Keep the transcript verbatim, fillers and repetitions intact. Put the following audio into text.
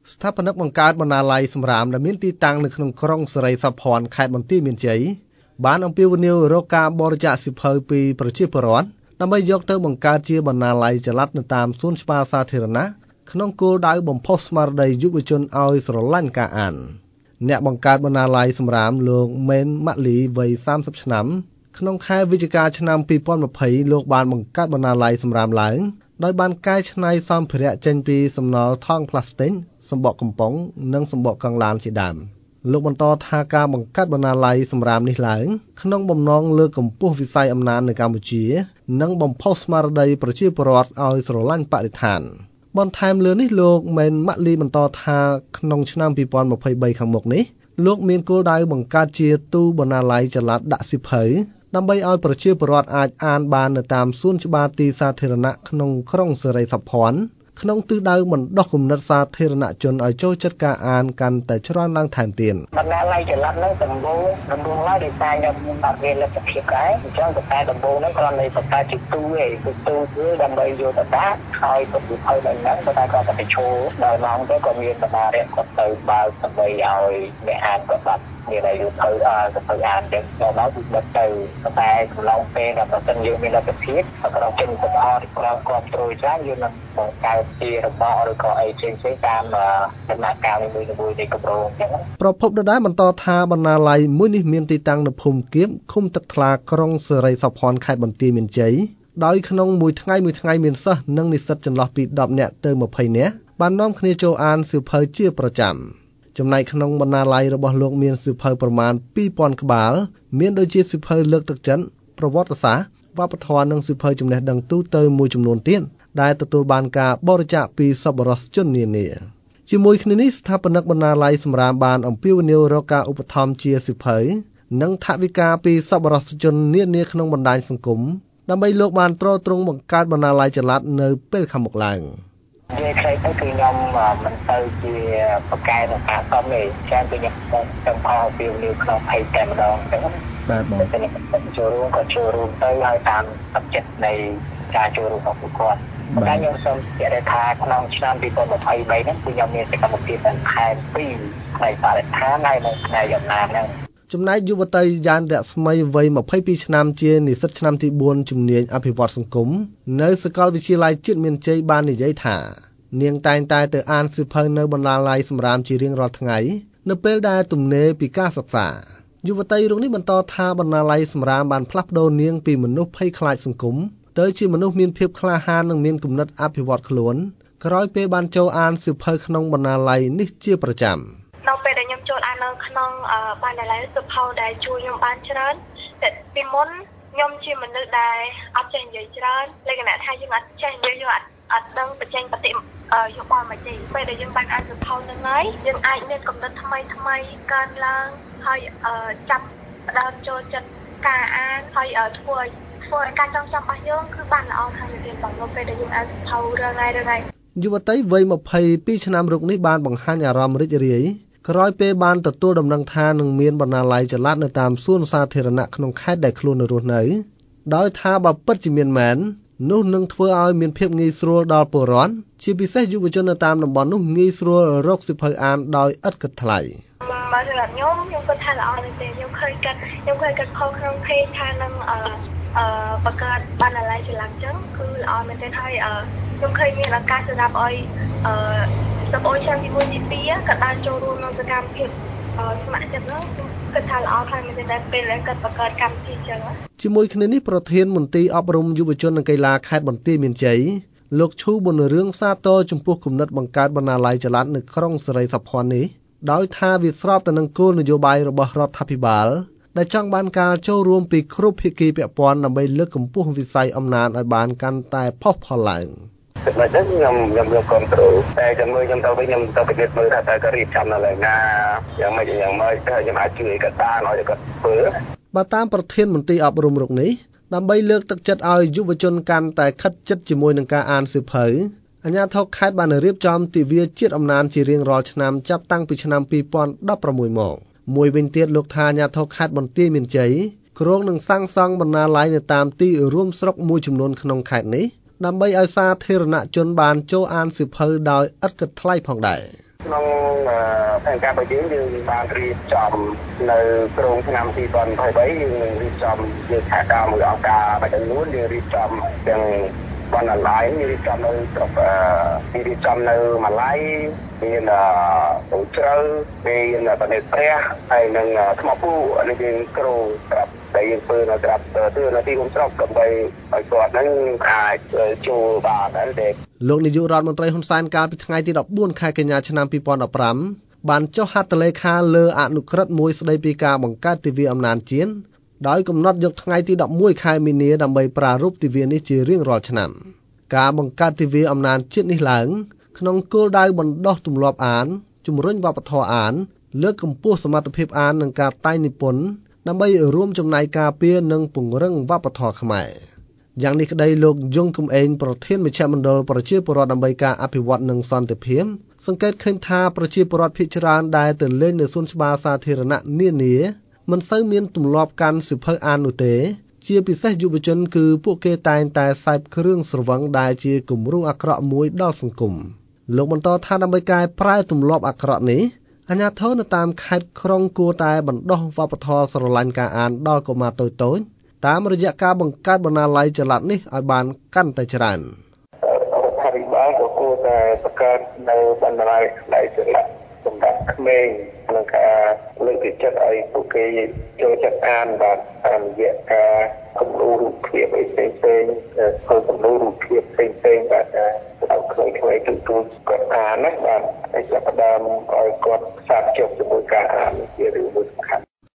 ស្ថាបនិកបង្កើតបណ្ណាល័យសម្រាមដែលមានទីតាំងនៅក្នុងក្រុងសេរីសភ័ណ្ឌខេត្តបន្ទាយមានជ័យបានអំពាវនាវរកការបរិច្ចាគសៀវភៅពីប្រជាពលរដ្ឋដើម្បីយកទៅបង្កើតជាបណ្ណាល័យចល័តនៅតាមសួនច្បារសាធារណៈក្នុងគោលដៅបំផុសស្មារតីយុវជនឲ្យស្រឡាញ់ការអានអ្នកបង្កើតបណ្ណាល័យសម្រាមលោកមេនម៉ាក់លីវ័យសាមសិបឆ្នាំក្នុងខែវិច្ឆិកាឆ្នាំពីរពាន់ยี่สิบលោកបានបង្កើតបណ្ណាល័យសម្រាមឡើងដោយបានកែច្នៃសម្ភារៈចេញពីសំណល់ថង់ផ្លាស្ទិកសំបកកំប៉ុងនិងសំបកកង់ឡានជាដើមលោកបន្តថាការបង្កើតបណ្ណាល័យសម្រាមនេះឡើងក្នុងបំណងលើកកម្ពស់វិស័យអំណាចនៅកម្ពុជានិងបំផុសស្មារតីប្រជាពលរដ្ឋឲ្យស្រឡាញ់បរិស្ថានបន្ថែមលើនេះលោកមេនម៉ាក់លីបន្តថាក្នុងឆ្នាំពីរពាន់ยี่สิบสามខាងមុខនេះលោកមានគោលដៅបង្កើតជាទូបណ្ណាល័យចល័តដាក់សៀវភៅដើម្បីឲ្យប្រជាពលរដ្ឋអាចអានបាននៅតាមសួនច្បារទីសាធារណៈក្នុងក្រុងសេរីសភ័ណ្ឌក្នុងទិសដៅបណ្ដុះគំនិតសាធារណជនឲ្យចូលចិត្តការអានកាន់តែច្រើនឡើងថែមទៀតបណ្ណាល័យចល័តនឹងដំបូងដំបូងឡើយដោយសារខ្ញុំបាត់មានលទ្ធភាពដែរអញ្ចឹងតែតែដំបូងហ្នឹងគ្រាន់តែបតាជាទូឯងទូគឺដើម្បីយកទៅដាក់ឲ្យទៅពិភពហ្នឹងតែតែគាត់ទៅឈរដល់ឡងទៅក៏មានបណ្ណារៈគាត់ទៅបើកដើម្បីឲ្យអ្នកអានគាត់បាត់មានតែយកទៅអើទៅអានទៅដល់គឺបាត់ទៅតែកន្លងពេលដល់ប្រសិនយើងមានលទ្ធភាពក៏ต้องចេញទៅអត់ក្រៅគ្រប់ត្រួយច្រើនយើងនឹងបង្កើតជារបស់ឬក៏អីផ្សេងៗតាមដំណាក់កាលមួយៗនៃគម្រោងអញ្ចឹងប្រពន្ធដដែលបន្តថាបណ្ណាល័យមួយនេះមានទីតាំងនៅភូមិគៀបឃុំទឹកថ្លាក្រុងសេរីសភ័ណ្ឌខេត្តបន្ទាយមានជ័យដោយក្នុងមួយថ្ងៃមួយថ្ងៃមានសិស្សនិងនិស្សិតចន្លោះពីដប់នាក់ទៅยี่สิบនាក់បាននាំគ្នាចូលអានសៀវភៅជាប្រចាំចំណែកក្នុងបណ្ណាល័យរបស់លោកមានសៀវភៅប្រមាណពីរពាន់ក្បាលមានដូចជាសៀវភៅលើកទឹកចិត្តប្រវត្តិសាស្ត្រវប្បធម៌និងសៀវភៅចំណេះដឹងទូទៅមួយចំនួនទៀតដែលទទួលបានការបរិច្ចាគពីសប្បុរសជននានាជាមួយគ្នានេះស្ថាបនិកបណ្ណាល័យសម្រាមបានអំពាវនាវរកការឧបត្ថម្ភជាសៀវភៅនិងថវិកាពីសប្បុរសជននានាក្នុងបណ្ដាញសង្គមដើម្បីលោកបានទ្រទ្រង់បង្កើតបណ្ណាល័យចល័តនៅពេលខាងមុខឡើងនិយាយខ្លីទៅគឺខ្ញុំមិនទៅជាប្រកែកនៅខាងក្រុមទេចាំពីខ្ញុំចង់ផលពីនៅក្នុងផេកតែម្ដងអញ្ចឹងបាទបងតែចូលរួមក៏ចូលរួមទៅហើយតាមទឹកចិត្តនៃការចូលរួមរបស់ពួកគាត់តែខ្ញុំសូមជម្រាបថាក្នុងឆ្នាំពីរពាន់ยี่สิบสามហ្នឹងគឺខ្ញុំមានសកម្មភាពទាំងខែពីរផ្នែកបរិស្ថានហើយនិងផ្នែកអំណាចហ្នឹងចំណែកយុវតីយ៉ានរស្មីវ័យยี่สิบสองឆ្នាំជានិស្សិតឆ្នាំទីបួនជំនាញអភិវឌ្ឍសង្គមនៅសាកលវិទ្យាល័យជាតិមានជ័យបាននិយាយថានាងតែងតែទៅអានសៀវភៅនៅបណ្ណាល័យសម្រាមជារៀងរាល់ថ្ងៃនៅពេលដែលទំនេរពីការសិក្សាយុវតីរូបនេះបន្តថាបណ្ណាល័យសម្រាមបានផ្លាស់ប្ដូរនាងពីមនុស្សភ័យខ្លាចសង្គមទៅជាមនុស្សមានភាពក្លាហាននិងមានគំនិតអភិវឌ្ឍខ្លួនក្រោយពេលបានចូលអានសៀវភៅក្នុងបណ្ណាល័យនេះជាប្រចាំនៅពេលដែលខ្ញុំចូលអាននៅក្នុងបណ្ណាល័យសៀវភៅដែលជួយខ្ញុំបានច្រើនតែពីមុនខ្ញុំជាមនុស្សដែលអត់ចេះនិយាយច្រើនលក្ខណៈថាយើងអត់ចេះនិយាយយើងអត់អត់ដឹងបញ្ចេញបតិយោបល់មកទេពេលដែលយើងបានអានសៀវភៅហ្នឹងហើយយើងអាចមានគំនិតថ្មីថ្មីកើនឡើងហើយចាប់ផ្ដើមចូលចិត្តការអានហើយធ្វើឲ្យធ្វើឲ្យការចងចាំរបស់យើងគឺបានល្អខាងទៀតបងនៅពេលដែលយើងអានសៀវភៅរឿងហើយរឿងហើយយុវតីវ័យยี่สิบสองឆ្នាំរូបនេះបានបង្ហាញអារម្មណ៍រីករាយក្រោយពេលបានទទួលដំណឹងថានឹងមានបណ្ណាល័យចល័តនៅតាមសួនសាធារណៈក្នុងខេត្តដែលខ្លួននៅរស់នៅដោយថាបើពិតជាមានមែននោះនឹងធ្វើឲ្យមានភាពងាយស្រួលដល់ពលរដ្ឋជាពិសេសយុវជននៅតាមតំបន់នោះងាយស្រួលរកសៀវភៅអានដោយឥតគិតថ្លៃបើសម្រាប់ខ្ញុំខ្ញុំគិតថាល្អមែនទេខ្ញុំឃើញកាត់ខ្ញុំឃើញកាត់ខលក្នុងเพจថានឹងអឺអឺបង្កើតបណ្ណាល័យចល័តចឹងគឺល្អមែនទេហើយខ្ញុំឃើញមានឱកាសសម្រាប់ឲ្យអឺសម្បូរឆ្នាំទីមួយទីពីរក៏បានចូលរួមក្នុងសកម្មភាពស្ម័គ្រចិត្តហ្នឹងគិតថាល្អខ្លាំងមែនទេតែពេលដែលគាត់បង្កើតកម្មវិធីចឹងជាមួយគ្នានេះប្រធានមន្ទីរអប់រំយុវជននិងកីឡាខេត្តបន្ទាយមានជ័យលោកឈូប៊ុនរឿងសាទរចំពោះគំនិតបង្កើតបណ្ណាល័យចល័តនៅក្រុងសេរីសភ័ណ្ឌនេះដោយថាវាស្របទៅនឹងគោលនយោបាយរបស់រដ្ឋាភិបាលដែលចង់បានការចូលរួមពីគ្រប់ភាគីពាក់ព័ន្ធដើម្បីលើកកម្ពស់វិស័យអំណាចឲ្យបានកាន់តែផុសផុលឡើងតែចឹងខ្ញុំខ្ញុំយកគ្រប់គ្រងតែចាំមើលខ្ញុំទៅវិញខ្ញុំទៅពិនិត្យមើលថាតើក៏រៀបចំនៅឡើយណាយ៉ាងម៉េចយ៉ាងម៉េចតែខ្ញុំអាចជួយគាត់បានឲ្យគាត់ធ្វើបើតាមប្រធានមន្ទីរអប់រំរូបនេះដើម្បីលើកទឹកចិត្តឲ្យយុវជនកាន់តែខិតជិតជាមួយនឹងការអានសៀវភៅអាជ្ញាធរខេត្តបានរៀបចំទិវាជាតិអំណាចជារៀងរាល់ឆ្នាំចាប់តាំងពីឆ្នាំពីរពាន់ដប់ប្រាំមួយមកមួយវិញទៀតលោកថាអាជ្ញាធរខេត្តបន្ទាយមានជ័យគ្រោងនឹងសាងសង់បណ្ណាល័យនៅតាមទីរួមស្រុកមួយចំនួនក្នុងខេត្តនេះដើម្បីឲ្យសាធារណជនបានចូលអានសៀវភៅដោយឥតគិតថ្លៃផងដែរក្នុងផែនការរបស់យើងយើងបានរៀបចំនៅក្រោមឆ្នាំពីរពាន់ยี่สิบสามយើងរៀបចំយើងថាការមួយអង្គការមួយចំនួនយើងរៀបចំទាំងបណ្ណាល័យរៀបចំនៅស្រុករៀបចំនៅម៉ាឡៃមានអូជ្រៅមានប្រទេសព្រះហើយនឹងថ្មពូនេះយើងគ្រូប្រាប់តែយើងធ្វើនៅក្រាបធ្វើនៅទីរួមស្រុកដើម្បីឲ្យគាត់នឹងអាចចូលបានដែរលោកនាយករដ្ឋមន្ត្រីហ៊ុនសែនកាលពីថ្ងៃទីដប់បួនខែកញ្ញាឆ្នាំពីរពាន់ដប់ប្រាំបានចុះហត្ថលេខាលើអនុក្រឹត្យមួយស្តីពីការបង្កើតទិវាអំណាចជាតិដោយកំណត់យកថ្ងៃទីដប់មួយខែមីនាដើម្បីប្រារព្ធទិវានេះជារៀងរាល់ឆ្នាំការបង្កើតទិវាអំណាចជាតិនេះឡើងក្នុងគោលដៅបណ្ដុះទម្លាប់អានជំរុញវប្បធម៌អានលើកកម្ពស់សមត្ថភាពអាននិងការតែងនិពន្ធដើម្បីរួមចំណែកការពារនិងពង្រឹងវប្បធម៌ខ្មែរយ៉ាងនេះក្តីលោកយងកំឯងប្រធានមជ្ឈមណ្ឌលប្រជាពលរដ្ឋដើម្បីការអភិវឌ្ឍនិងសន្តិភាពសង្កេតឃើញថាប្រជាពលរដ្ឋភាគច្រើនដែលទៅលេងនៅសួនច្បារសាធារណៈនានាមិនសូវមានទម្លាប់កាន់សៀវភៅអាននោះទេជាពិសេសយុវជនគឺពួកគេតែងតែសេពគ្រឿងស្រវឹងដែលជាគំរូអាក្រក់មួយដល់សង្គមលោកបន្តថាដើម្បីកែប្រែទម្លាប់អាក្រក់នេះអាជ្ញាធរនៅតាមខេត្តក្រុងគួរតែបណ្ដុះវប្បធម៌ស្រឡាញ់ការអានដល់កុមារតូចៗតាមរយៈការបង្កើតបណ្ណាល័យចល័តនេះឲ្យបានកាន់តែច្រើនរដ្ឋាភិបាលក៏គួរតែបង្កើតនៅបណ្ណាល័យចល័តសម្រាប់ក្មេងក្នុងការលើកទឹកចិត្តឲ្យពួកគេចូលចិត្តអានបាទតាមរយៈការគំរូរូបភាពអីផ្សេងៗធ្វើគំរូរូបភាពផ្សេងៗបាទឲ្យក្មេងៗទទួលគាត់អានណាបាទហើយចាប់ផ្ដើមឲ្យគាត់ផ្សារភ្ជាប់ជាមួយការអានជារឿង